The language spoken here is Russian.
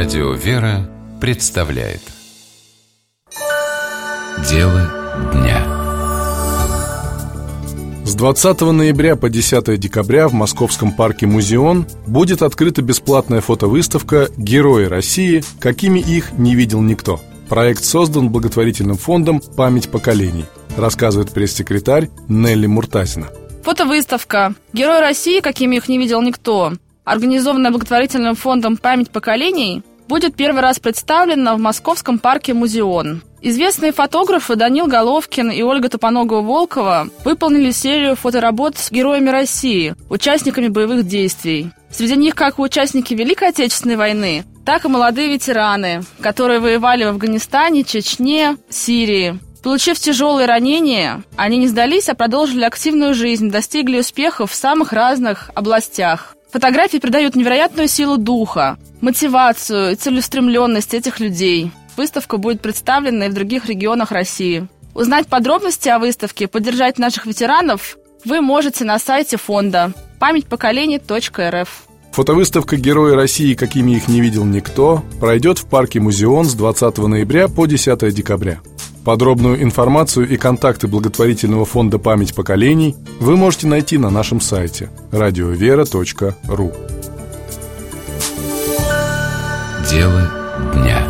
Радио «Вера» представляет Дело дня. С 20 ноября по 10 декабря в московском парке «Музеон» будет открыта бесплатная фотовыставка «Герои России, какими их не видел никто». Проект создан благотворительным фондом «Память поколений», рассказывает пресс-секретарь Нелли Муртазина. Фотовыставка «Герои России, какими их не видел никто», организованная благотворительным фондом «Память поколений», будет первый раз представлена в московском парке «Музеон». Известные фотографы Данил Головкин и Ольга Топоногова-Волкова выполнили серию фоторабот с героями России, участниками боевых действий. Среди них как участники Великой Отечественной войны, так и молодые ветераны, которые воевали в Афганистане, Чечне, Сирии. Получив тяжелые ранения, они не сдались, а продолжили активную жизнь, достигли успехов в самых разных областях. Фотографии придают невероятную силу духа, мотивацию и целеустремленность этих людей. Выставка будет представлена и в других регионах России. Узнать подробности о выставке, поддержать наших ветеранов вы можете на сайте фонда памятьпоколений.рф. Фотовыставка «Герои России, какими их не видел никто» пройдет в парке «Музеон» с 20 ноября по 10 декабря. Подробную информацию и контакты благотворительного фонда «Память поколений» вы можете найти на нашем сайте radiovera.ru. Дело дня.